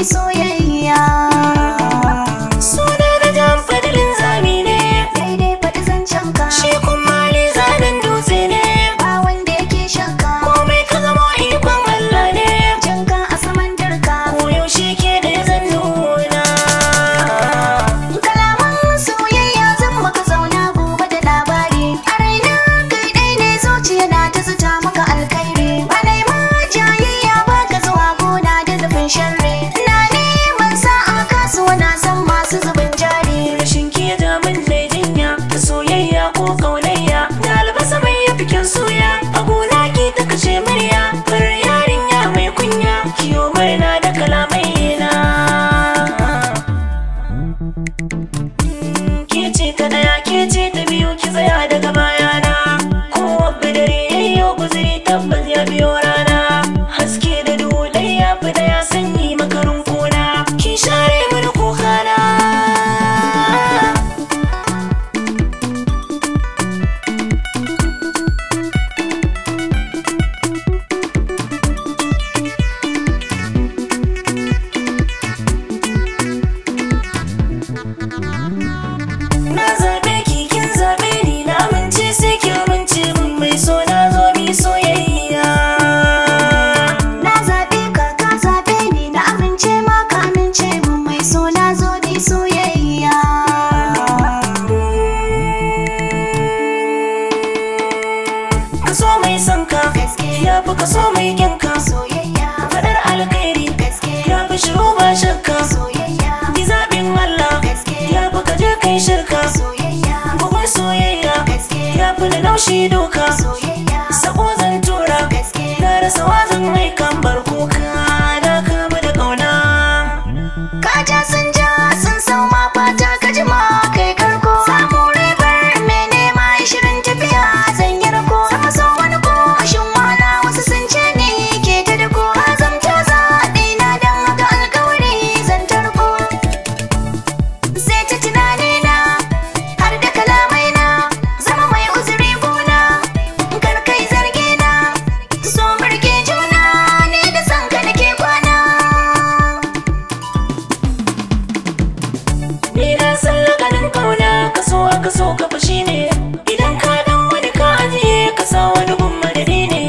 soyayya. Suna da jan fadilin zami ne, Daidai faɗi zancen ka, shi kuma ne zanen dutse ne. ba wanda yake shakka. Komai ka zama ikon Allah ne, Jinka a saman dirka, koyaushe ke da zan nuna. kalaman soyayya zan maka zauna gobe da labari. A raina kai ɗai ne zuciya na ta zuta maka alkhairi. Banai ma jayayya ba ka zuwa gona da zubin sharri. Na neman sa'a kasuwa na san masu zubin jari. Rashin ki ya ja min dai jinya ta soyayya ko kaunayya. Da albasa mai yafi kyan suya, a gona ki ta kashe murya. Bar yarinya mai kunya, kiyo murna da kalamai na. Ke ce ta daya, ke ce ta biyu, ki tsaya daga bayana. Kowane dare yayyo guzuri tabbas ya biyo rana. Haske da duhu ɗaya ya fi ɗaya sanyi makarin kuna. Ki share mini kokana. Na zaɓe ki, kin zaɓe ni, na amince sai ki amince min mai so na zo mi soyayya. Na zaɓe ka, ka zaɓe ni, na amince ma ka amince mun mai so na zo ni soyayya. Ka so mai son ka, Gaske. ya fi ka so mai kyan ka. Soyayya, Faɗar alkhairi, gaske. ya fi shiru ba shakka. Soyayya, Ki zaɓin Allah, Gaske. ya fi ka je kai shirka. soyayya, Bugun soyayya, Gaske. ya fi da laushi doka. soyayya, Sako zan tura, Gaske. na rasa wazan mai kan bar kuka. Na kama da ƙauna. Kaja sun ja sun sau ma fata ka jima kai karko. Samu ribar mai nema shirin tafiya zan yi rako. Sama so wani ko kashin wala wasu sun ce ni ke ta dako. Ka zamta zaɗi na don haka alkawari zan tarko. Sai ta tunani na har da kalamai na zama mai uzuri gona. Kar kai zargi na so burge juna ne da san ka nake kwana. Ni na san lakanin kauna, ka so aka so ka fashi ne. Idan ka dan wani ka ajiye, ka sa wani gun madadi ne.